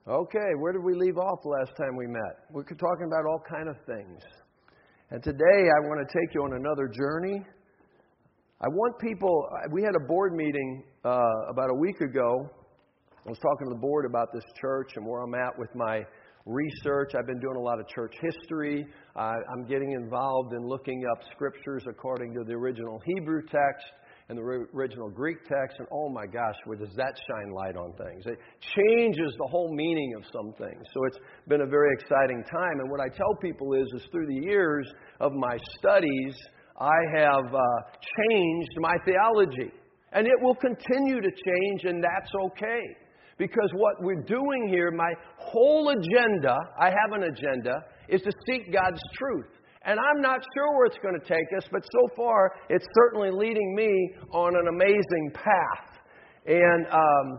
Okay, where did we leave off last time we met? We were talking about all kind of things. And today I want to take you on another journey. I want people, we had a board meeting about a week ago. I was talking to the board about this church and where I'm at with my research. I've been doing a lot of church history. I'm getting involved in looking up scriptures according to the original Hebrew text and the original Greek text, and oh my gosh, where does that shine light on things? It changes the whole meaning of some things. So it's been a very exciting time, and what I tell people is through the years of my studies, I have changed my theology, and it will continue to change, and that's okay. Because what we're doing here, my whole agenda, I have an agenda, is to seek God's truth. And I'm not sure where it's going to take us, but so far, it's certainly leading me on an amazing path. And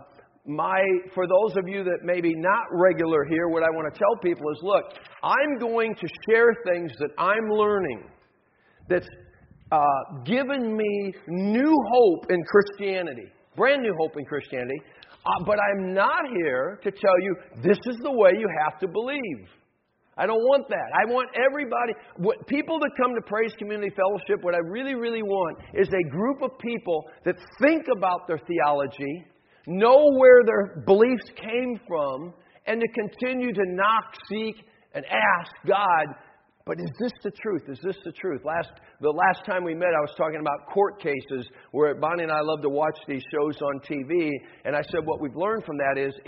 for those of you that maybe not regular here, what I want to tell people is, look, I'm going to share things that I'm learning that's given me new hope in Christianity, brand new hope in Christianity. But I'm not here to tell you this is the way you have to believe. I don't want that. I want everybody, people that come to Praise Community Fellowship, what I really, really want is a group of people that think about their theology, know where their beliefs came from, and to continue to knock, seek, and ask God, but is this the truth? Is this the truth? The last time we met, I was talking about court cases where Bonnie and I love to watch these shows on TV. And I said what we've learned from that is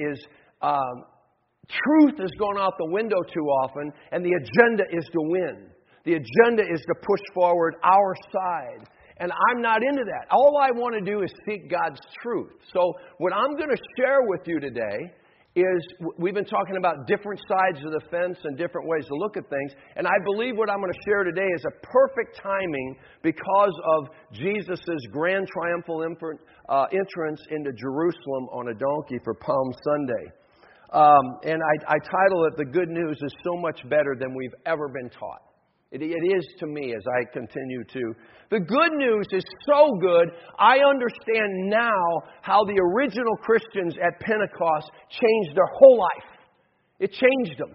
truth has gone out the window too often, and the agenda is to win. The agenda is to push forward our side. And I'm not into that. All I want to do is seek God's truth. So what I'm going to share with you today is we've been talking about different sides of the fence and different ways to look at things. And I believe what I'm going to share today is a perfect timing because of Jesus' grand triumphal entrance into Jerusalem on a donkey for Palm Sunday. And I title it, The Good News is So Much Better Than We've Ever Been Taught. It is to me as I continue to. The good news is so good, I understand now how the original Christians at Pentecost changed their whole life. It changed them.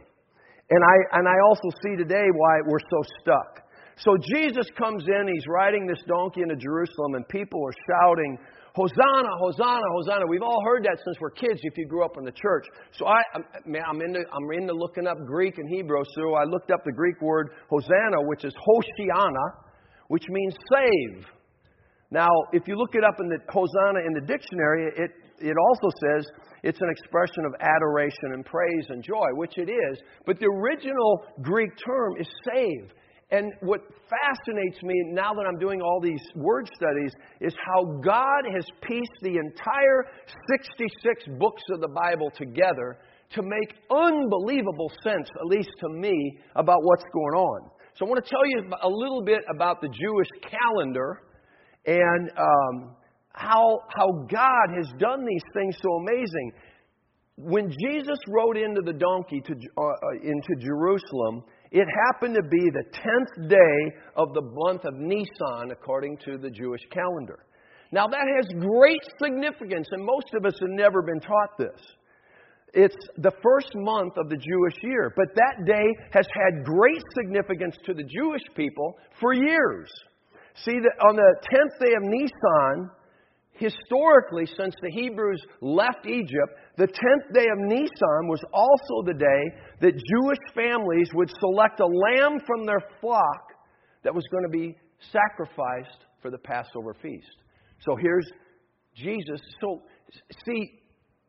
And I also see today why we're so stuck. So Jesus comes in, He's riding this donkey into Jerusalem, and people are shouting, Hosanna, Hosanna, Hosanna. We've all heard that since we're kids if you grew up in the church. So I'm into looking up Greek and Hebrew. So I looked up the Greek word Hosanna, which is Hoshiana, which means save. Now, if you look it up in the Hosanna in the dictionary, it also says it's an expression of adoration and praise and joy, which it is. But the original Greek term is save. And what fascinates me now that I'm doing all these word studies is how God has pieced the entire 66 books of the Bible together to make unbelievable sense, at least to me, about what's going on. So I want to tell you a little bit about the Jewish calendar and how God has done these things so amazing. When Jesus rode into the donkey into Jerusalem, it happened to be the 10th day of the month of Nisan, according to the Jewish calendar. Now, that has great significance, and most of us have never been taught this. It's the first month of the Jewish year, but that day has had great significance to the Jewish people for years. See, that on the 10th day of Nisan, historically, since the Hebrews left Egypt, the 10th day of Nisan was also the day that Jewish families would select a lamb from their flock that was going to be sacrificed for the Passover feast. So here's Jesus. So, see,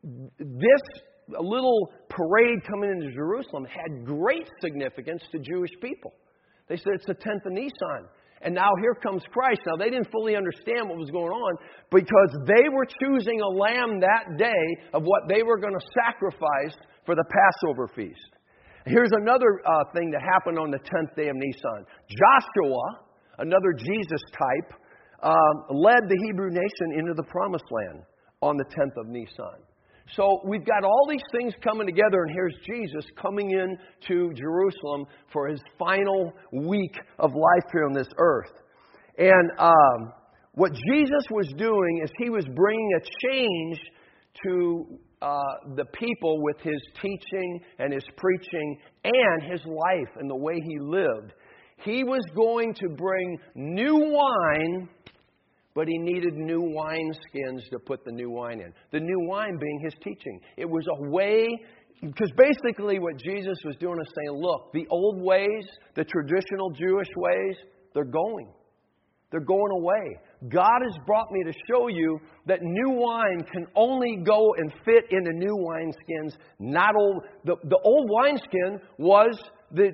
this little parade coming into Jerusalem had great significance to Jewish people. They said it's the 10th of Nisan. And now here comes Christ. Now, they didn't fully understand what was going on because they were choosing a lamb that day of what they were going to sacrifice for the Passover feast. Here's another thing that happened on the 10th day of Nisan. Joshua, another Jesus type, led the Hebrew nation into the Promised Land on the 10th of Nisan. So we've got all these things coming together, and here's Jesus coming in to Jerusalem for His final week of life here on this earth. And what Jesus was doing is He was bringing a change to the people with his teaching and his preaching and his life and the way he lived. He was going to bring new wine, but he needed new wineskins to put the new wine in. The new wine being his teaching. It was a way, because basically what Jesus was doing is saying, look, the old ways, the traditional Jewish ways, they're going. They're going away. God has brought me to show you that new wine can only go and fit into new wineskins, not old. The old wineskin was the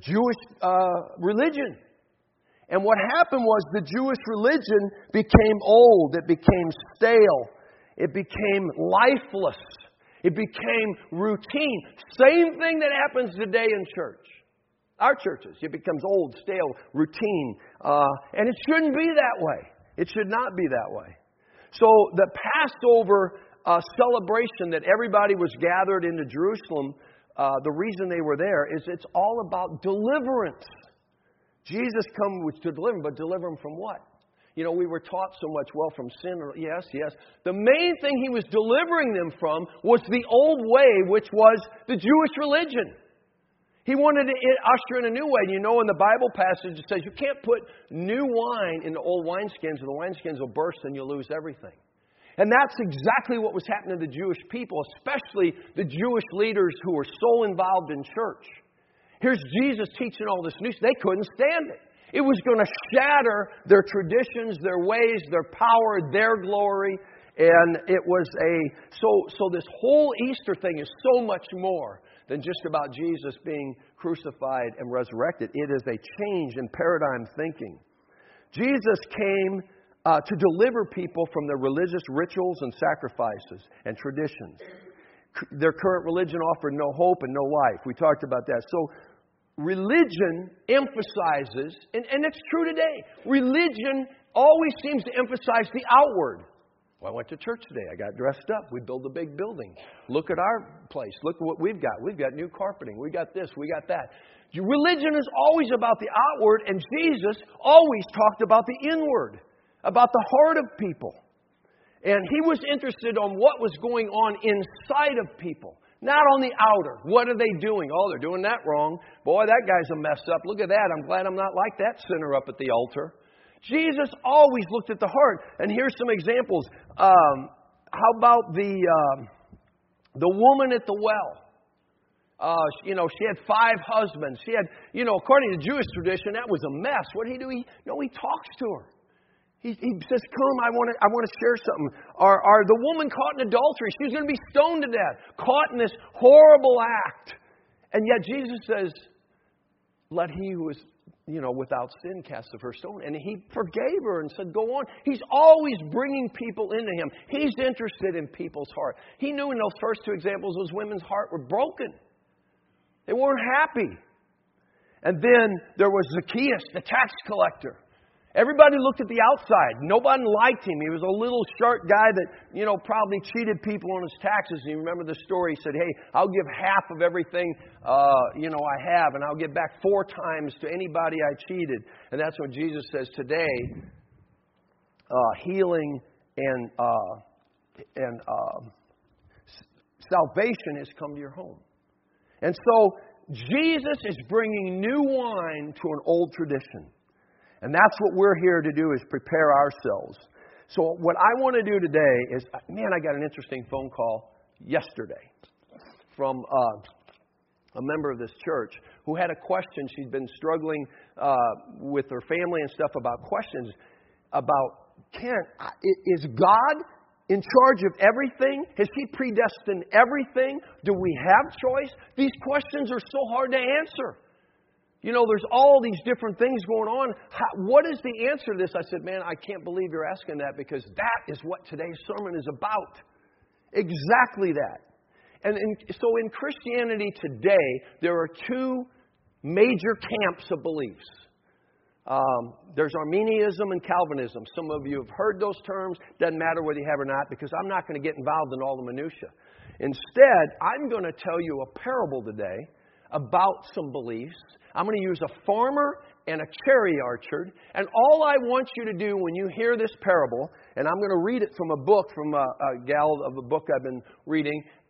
Jewish religion. And what happened was the Jewish religion became old. It became stale. It became lifeless. It became routine. Same thing that happens today in church. Our churches. It becomes old, stale, routine. And it shouldn't be that way. It should not be that way. So the Passover celebration that everybody was gathered into Jerusalem, the reason they were there is it's all about deliverance. Jesus come to deliver them, but deliver them from what? You know, we were taught so much, well, from sin. Yes, yes. The main thing he was delivering them from was the old way, which was the Jewish religion. He wanted to usher in a new way. You know, in the Bible passage, it says you can't put new wine in the old wineskins, or the wineskins will burst and you'll lose everything. And that's exactly what was happening to the Jewish people, especially the Jewish leaders who were so involved in church. Here's Jesus teaching all this new stuff. They couldn't stand it. It was going to shatter their traditions, their ways, their power, their glory. And it was so this whole Easter thing is so much more than just about Jesus being crucified and resurrected. It is a change in paradigm thinking. Jesus came to deliver people from their religious rituals and sacrifices and traditions. Their current religion offered no hope and no life. We talked about that. So religion emphasizes, and it's true today, religion always seems to emphasize the outward. Well, I went to church today. I got dressed up. We built a big building. Look at our place. Look at what we've got. We've got new carpeting. We got this. We got that. Religion is always about the outward, and Jesus always talked about the inward, about the heart of people. And he was interested on what was going on inside of people, not on the outer. What are they doing? Oh, they're doing that wrong. Boy, that guy's a mess up. Look at that. I'm glad I'm not like that sinner up at the altar. Jesus always looked at the heart. And here's some examples. How about the woman at the well? She had 5 husbands. She had, according to Jewish tradition, that was a mess. What did he do? He talks to her. He says, come, I want to share something. Or the woman caught in adultery, she was going to be stoned to death, caught in this horrible act. And yet Jesus says, let he who is, without sin cast the first stone. And he forgave her and said, go on. He's always bringing people into him. He's interested in people's heart. He knew in those first 2 examples, those women's heart were broken. They weren't happy. And then there was Zacchaeus, the tax collector. Everybody looked at the outside. Nobody liked him. He was a little short guy that, probably cheated people on his taxes. And you remember the story. He said, hey, I'll give half of everything, I have, and I'll give back 4 times to anybody I cheated. And that's when Jesus says today, healing and salvation has come to your home. And so Jesus is bringing new wine to an old tradition. And that's what we're here to do, is prepare ourselves. So what I want to do today is, I got an interesting phone call yesterday from a member of this church who had a question. She'd been struggling with her family and stuff about questions about, is God in charge of everything? Has He predestined everything? Do we have choice? These questions are so hard to answer. There's all these different things going on. What is the answer to this? I said, I can't believe you're asking that, because that is what today's sermon is about. Exactly that. So in Christianity today, there are 2 major camps of beliefs. There's Arminianism and Calvinism. Some of you have heard those terms. Doesn't matter whether you have or not, because I'm not going to get involved in all the minutiae. Instead, I'm going to tell you a parable today about some beliefs. I'm going to use a farmer and a cherry orchard. And all I want you to do when you hear this parable, and I'm going to read it from a book, from a gal of a book I've been reading,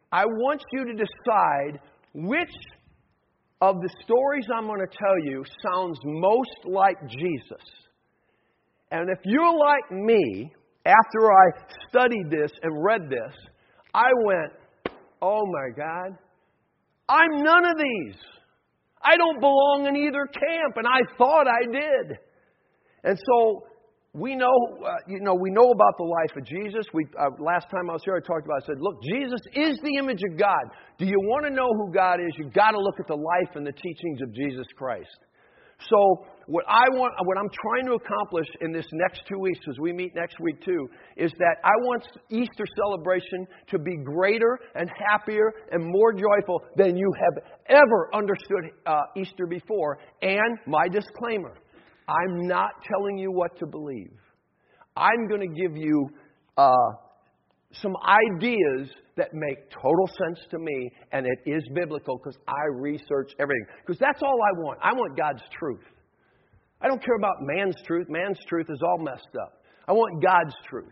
I want you to decide which of the stories I'm going to tell you sounds most like Jesus. And if you're like me, after I studied this and read this, I went, oh my God, I'm none of these. I don't belong in either camp, and I thought I did. And so we know about the life of Jesus. Last time I was here, I talked about. I said, "Look, Jesus is the image of God. Do you want to know who God is? You've got to look at the life and the teachings of Jesus Christ." So what I'm trying to accomplish in this next 2 weeks, as we meet next week too, is that I want Easter celebration to be greater and happier and more joyful than you have ever understood Easter before. And my disclaimer, I'm not telling you what to believe. I'm going to give you some ideas that make total sense to me, and it is biblical because I research everything. Because that's all I want. I want God's truth. I don't care about man's truth. Man's truth is all messed up. I want God's truth.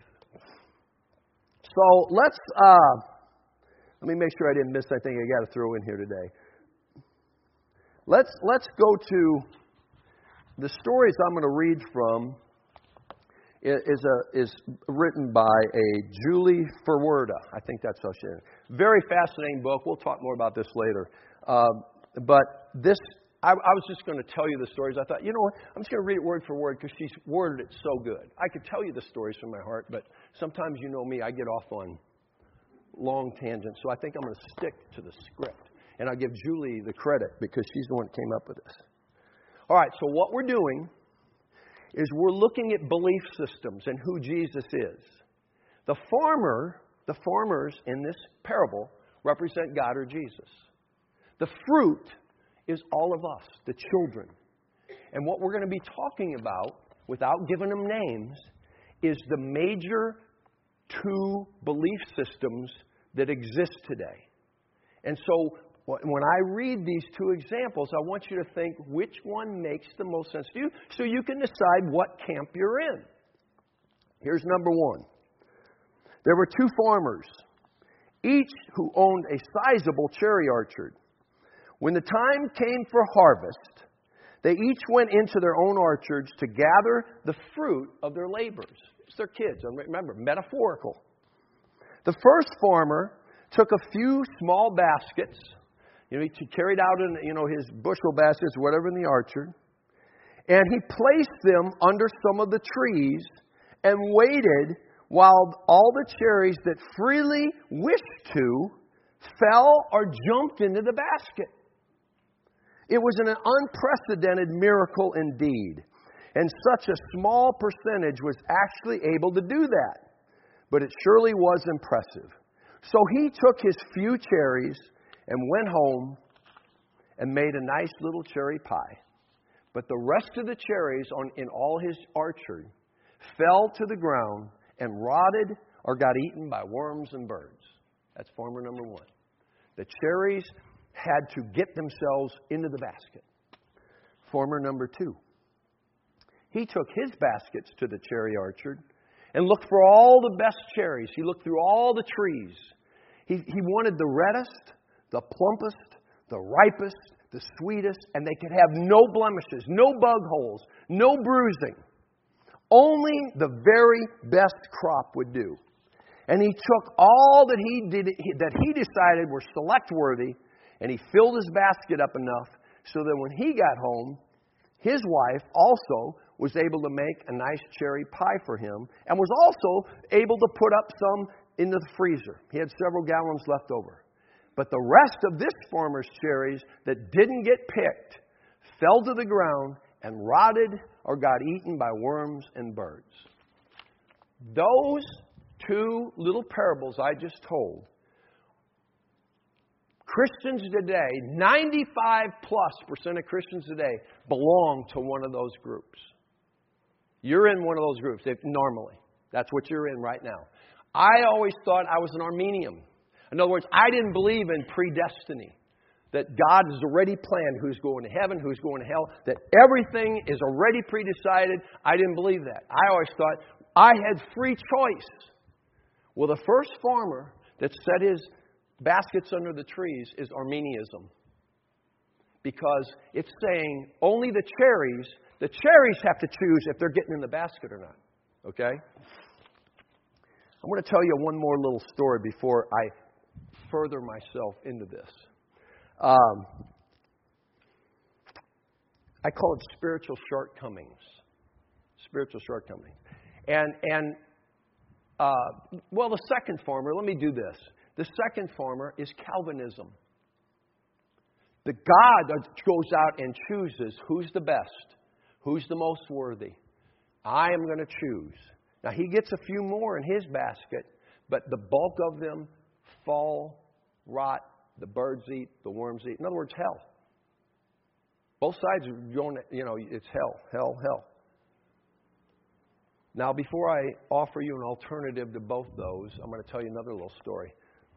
So let me make sure I didn't miss anything I got to throw in here today. Let's go to the stories I'm going to read from. Is written by a Julie Ferwerda. I think that's how she is. Very fascinating book. We'll talk more about this later. But this, I was just going to tell you the stories. I thought, you know what? I'm just going to read it word for word because she's worded it so good. I could tell you the stories from my heart, but sometimes you know me, I get off on long tangents. So I think I'm going to stick to the script. And I'll give Julie the credit because she's the one that came up with this. All right, so what we're doing is we're looking at belief systems and who Jesus is. The farmers in this parable represent God or Jesus. The fruit is all of us, the children. And what we're going to be talking about, without giving them names, is the major two belief systems that exist today. And so when I read these two examples, I want you to think which one makes the most sense to you so you can decide what camp you're in. Here's number one. There were two farmers, each who owned a sizable cherry orchard. When the time came for harvest, they each went into their own orchards to gather the fruit of their labors. It's their kids. Remember, metaphorical. The first farmer took a few small baskets. He carried out his bushel baskets, whatever, in the orchard. And he placed them under some of the trees and waited while all the cherries that freely wished to fell or jumped into the basket. It was an unprecedented miracle indeed. And such a small percentage was actually able to do that. But it surely was impressive. So he took his few cherries and went home and made a nice little cherry pie. But the rest of the cherries in all his orchard fell to the ground and rotted or got eaten by worms and birds. That's farmer number one. The cherries had to get themselves into the basket. Farmer number two. He took his baskets to the cherry orchard and looked for all the best cherries. He looked through all the trees. He wanted the reddest, the plumpest, the ripest, the sweetest, and they could have no blemishes, no bug holes, no bruising. Only the very best crop would do. And he took all that he decided were select worthy, and he filled his basket up enough so that when he got home, his wife also was able to make a nice cherry pie for him and was also able to put up some into the freezer. He had several gallons left over. But the rest of this farmer's cherries that didn't get picked fell to the ground and rotted or got eaten by worms and birds. Those two little parables I just told, Christians today, 95+% of Christians today belong to one of those groups. You're in one of those groups, normally. That's what you're in right now. I always thought I was an Arminian. In other words, I didn't believe in predestiny. That God has already planned who's going to heaven, who's going to hell. That everything is already predecided. I didn't believe that. I always thought I had free choice. Well, the first farmer that set his baskets under the trees is Arminianism. Because it's saying only the cherries have to choose if they're getting in the basket or not. Okay? I'm going to tell you one more little story before I further myself into this. I call it spiritual shortcomings. Spiritual shortcomings. And the second former, let me do this. The second former is Calvinism. The God that goes out and chooses who's the best, who's the most worthy. I am going to choose. Now, he gets a few more in his basket, but the bulk of them fall, rot, the birds eat, the worms eat. In other words, hell. Both sides are going, it's hell. Now, before I offer you an alternative to both those, I'm going to tell you another little story.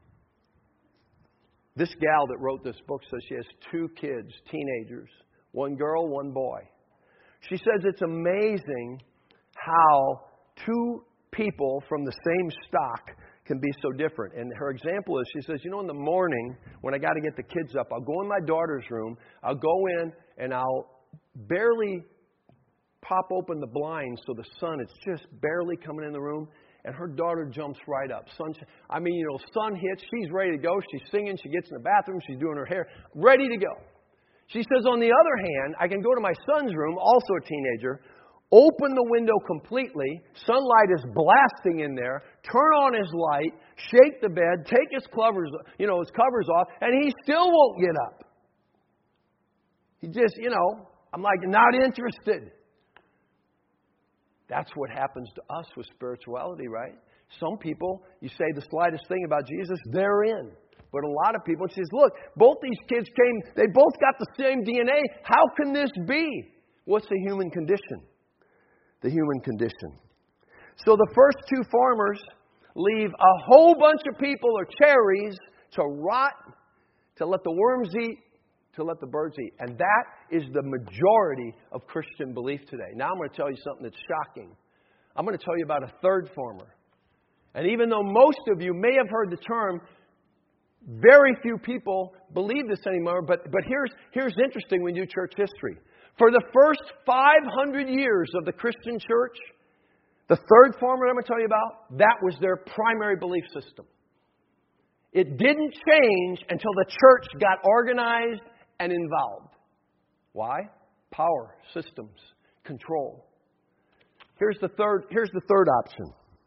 This gal that wrote this book says she has 2 kids, teenagers, 1 girl, 1 boy. She says it's amazing how 2 people from the same stock can be so different. And her example is, she says, in the morning when I got to get the kids up, I'll go in my daughter's room, I'll go in and I'll barely pop open the blinds so the sun is just barely coming in the room. And her daughter jumps right up. Sun hits. She's ready to go. She's singing. She gets in the bathroom. She's doing her hair. Ready to go. She says, on the other hand, I can go to my son's room, also a teenager, open the window completely. Sunlight is blasting in there. Turn on his light. Shake the bed. Take his covers off. And he still won't get up. He just, I'm like, not interested. That's what happens to us with spirituality, right? Some people, you say the slightest thing about Jesus, they're in. But a lot of people, she says, look, both these kids they both got the same DNA. How can this be? What's the human condition? The human condition. So the first 2 farmers leave a whole bunch of people or cherries to rot, to let the worms eat, to let the birds eat. And that is the majority of Christian belief today. Now I'm going to tell you something that's shocking. I'm going to tell you about a third former. And even though most of you may have heard the term, very few people believe this anymore. But here's interesting when you do church history. For the first 500 years of the Christian church, the third former I'm going to tell you about, that was their primary belief system. It didn't change until the church got organized and involved. Why? Power, systems, control. Here's the third option.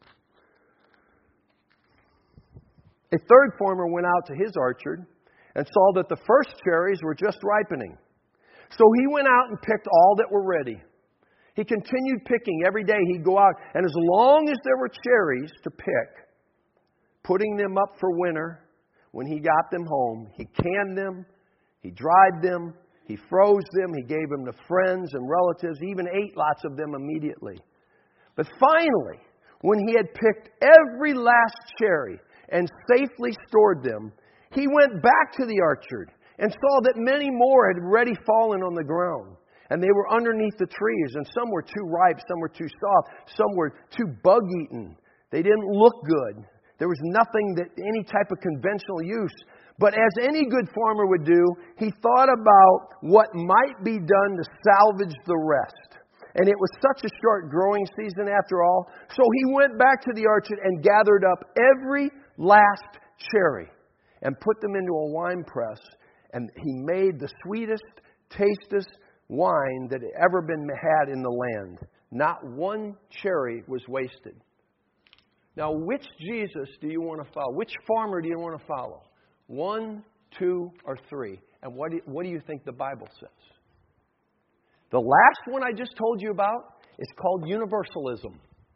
A third farmer went out to his orchard and saw that the first cherries were just ripening. So he went out and picked all that were ready. He continued picking every day. He'd go out, and as long as there were cherries to pick, putting them up for winter, when he got them home, he canned them, he dried them, he froze them, he gave them to friends and relatives. He even ate lots of them immediately. But finally, when he had picked every last cherry and safely stored them, he went back to the orchard and saw that many more had already fallen on the ground. And they were underneath the trees, and some were too ripe, some were too soft, some were too bug-eaten. They didn't look good. There was nothing that any type of conventional use. But as any good farmer would do, he thought about what might be done to salvage the rest. And it was such a short growing season after all. So he went back to the orchard and gathered up every last cherry and put them into a wine press. And he made the sweetest, tastiest wine that had ever been had in the land. Not one cherry was wasted. Now, which Jesus do you want to follow? Which farmer do you want to follow? 1, 2, or 3? And what do you think the Bible says? The last one I just told you about is called universalism.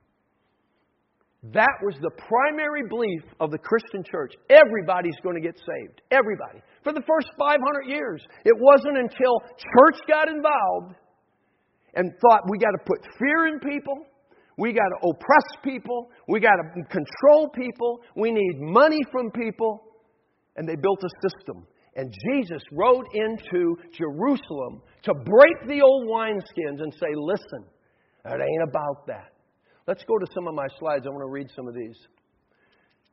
That was the primary belief of the Christian church. Everybody's going to get saved. Everybody. For the first 500 years. It wasn't until church got involved and thought we got to put fear in people. We got to oppress people. We got to control people. We need money from people. And they built a system. And Jesus rode into Jerusalem to break the old wineskins and say, listen, it ain't about that. Let's go to some of my slides. I want to read some of these.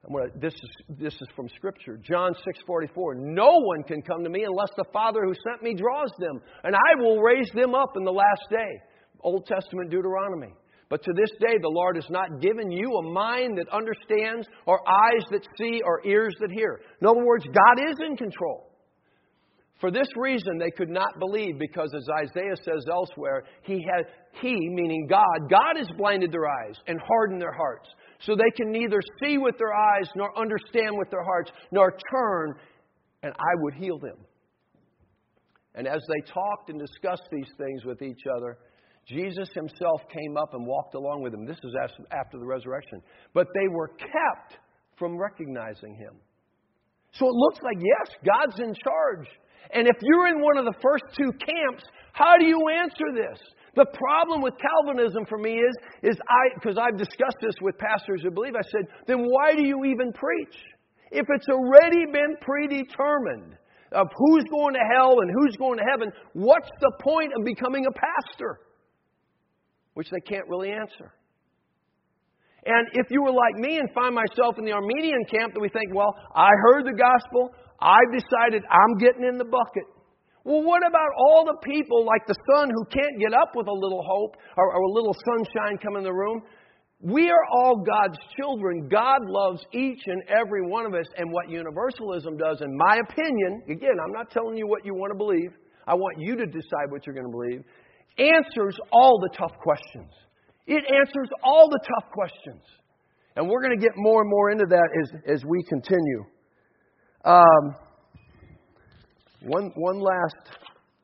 This is from Scripture. John 6:44. No one can come to me unless the Father who sent me draws them, and I will raise them up in the last day. Old Testament Deuteronomy. But to this day the Lord has not given you a mind that understands, or eyes that see, or ears that hear. In other words, God is in control. For this reason they could not believe, because as Isaiah says elsewhere, He, meaning God has blinded their eyes and hardened their hearts, so they can neither see with their eyes, nor understand with their hearts, nor turn, and I would heal them. And as they talked and discussed these things with each other, Jesus Himself came up and walked along with them. This is after the resurrection. But they were kept from recognizing Him. So it looks like, yes, God's in charge. And if you're in one of the first two camps, how do you answer this? The problem with Calvinism for me is because I've discussed this with pastors who believe, I said, then why do you even preach? If it's already been predetermined of who's going to hell and who's going to heaven, what's the point of becoming a pastor? Which they can't really answer. And if you were like me and find myself in the Arminian camp, that we think, well, I heard the gospel, I've decided I'm getting in the bucket. Well, what about all the people like the son who can't get up with a little hope or a little sunshine come in the room? We are all God's children. God loves each and every one of us. And what universalism does, in my opinion, again, I'm not telling you what you want to believe. I want you to decide what you're going to believe. Answers all the tough questions. It answers all the tough questions. And we're going to get more and more into that as we continue. One last.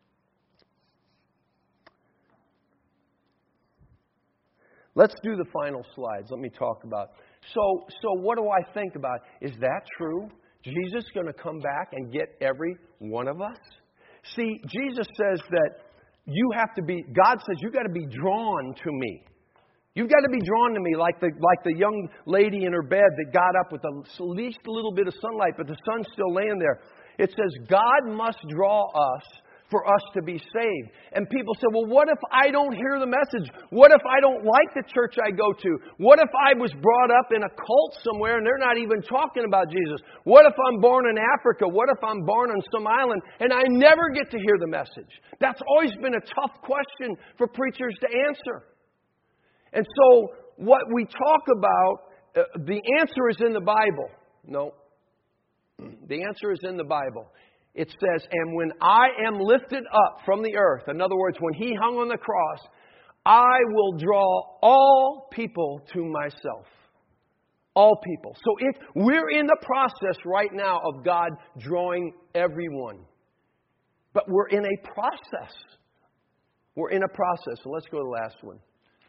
Let's do the final slides. Let me talk about. So what do I think about? Is that true? Jesus going to come back and get every one of us? See, Jesus says that you have to be. God says you got to be drawn to me. You've got to be drawn to me like the young lady in her bed that got up with at least a little bit of sunlight, but the sun's still laying there. It says God must draw us for us to be saved. And people say, well, what if I don't hear the message? What if I don't like the church I go to? What if I was brought up in a cult somewhere and they're not even talking about Jesus? What if I'm born in Africa? What if I'm born on some island and I never get to hear the message? That's always been a tough question for preachers to answer. And so what we talk about, the answer is in the Bible. No. The answer is in the Bible. It says, and when I am lifted up from the earth, in other words, when He hung on the cross, I will draw all people to myself. All people. So we're in the process right now of God drawing everyone. But we're in a process. We're in a process. So let's go to the last one.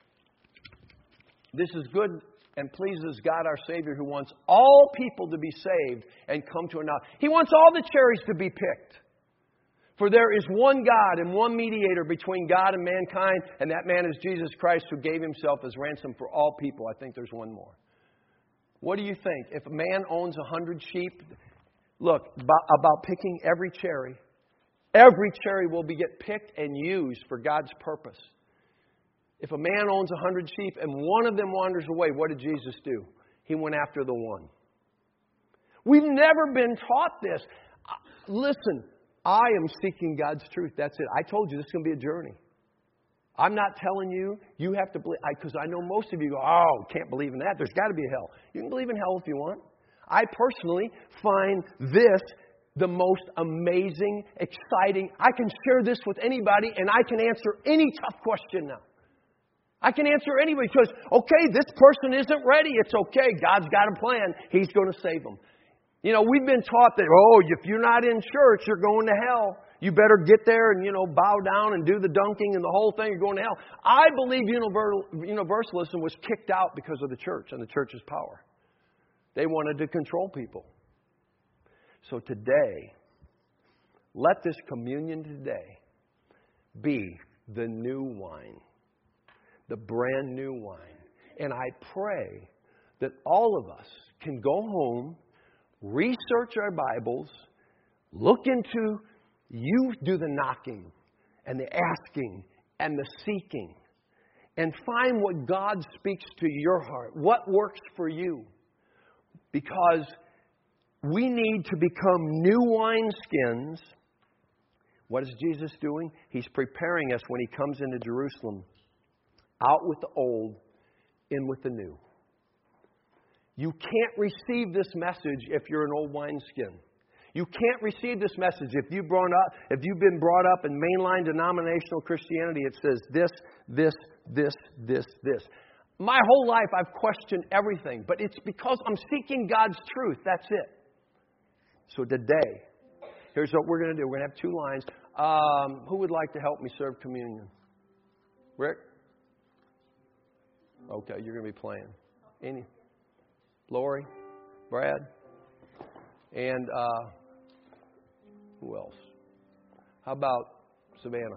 This is good and pleases God our Savior, who wants all people to be saved and come to a knowledge. He wants all the cherries to be picked. For there is one God and one mediator between God and mankind, and that man is Jesus Christ, who gave Himself as ransom for all people. I think there's one more. What do you think? If a man owns 100 sheep, look, about picking every cherry will get picked and used for God's purpose. If a man owns 100 sheep and one of them wanders away, what did Jesus do? He went after the one. We've never been taught this. Listen, I am seeking God's truth. That's it. I told you this is going to be a journey. I'm not telling you, you have to believe, because I know most of you go, oh, can't believe in that. There's got to be a hell. You can believe in hell if you want. I personally find this the most amazing, exciting. I can share this with anybody and I can answer any tough question now. I can answer anybody because, okay, this person isn't ready. It's okay. God's got a plan. He's going to save them. You know, we've been taught that, if you're not in church, you're going to hell. You better get there and, bow down and do the dunking and the whole thing. You're going to hell. I believe universalism was kicked out because of the church and the church's power. They wanted to control people. So today, let this communion today be the new wine. The brand new wine. And I pray that all of us can go home, research our Bibles, look into, you do the knocking and the asking and the seeking, and find what God speaks to your heart. What works for you? Because we need to become new wineskins. What is Jesus doing? He's preparing us when He comes into Jerusalem. Out with the old, in with the new. You can't receive this message if you're an old wineskin. You can't receive this message if you've been brought up in mainline denominational Christianity. It says this. My whole life I've questioned everything, but it's because I'm seeking God's truth. That's it. So today, here's what we're going to do. We're going to have 2 lines. Who would like to help me serve communion? Rick? Okay, you're going to be playing. Any? Lori? Brad? And who else? How about Savannah?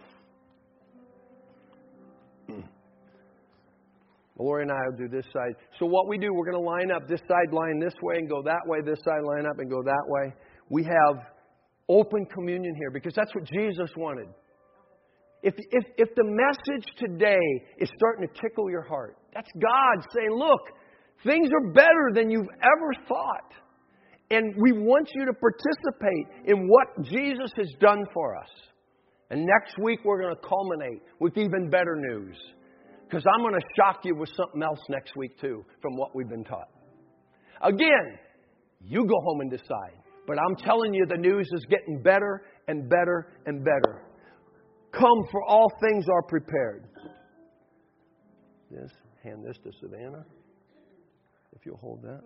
Lori and I will do this side. So what we do, we're going to line up this side line this way and go that way, this side line up and go that way. We have open communion here because that's what Jesus wanted. If the message today is starting to tickle your heart, that's God saying, look, things are better than you've ever thought. And we want you to participate in what Jesus has done for us. And next week we're going to culminate with even better news. Because I'm going to shock you with something else next week too from what we've been taught. Again, you go home and decide. But I'm telling you the news is getting better and better and better. Come, for all things are prepared. Yes, hand this to Savannah. If you'll hold that.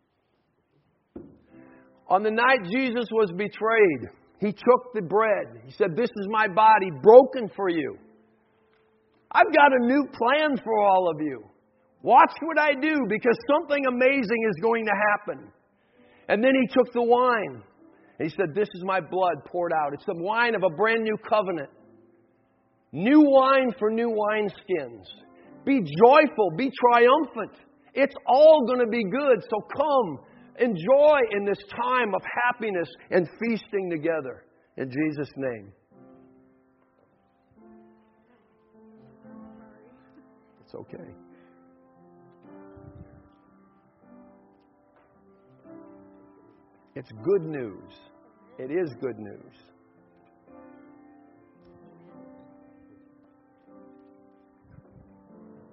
On the night Jesus was betrayed, He took the bread. He said, this is my body broken for you. I've got a new plan for all of you. Watch what I do because something amazing is going to happen. And then He took the wine. And He said, this is my blood poured out. It's the wine of a brand new covenant. New wine for new wineskins. Be joyful. Be triumphant. It's all going to be good. So come, enjoy in this time of happiness and feasting together. In Jesus' name. It's okay. It's good news. It is good news.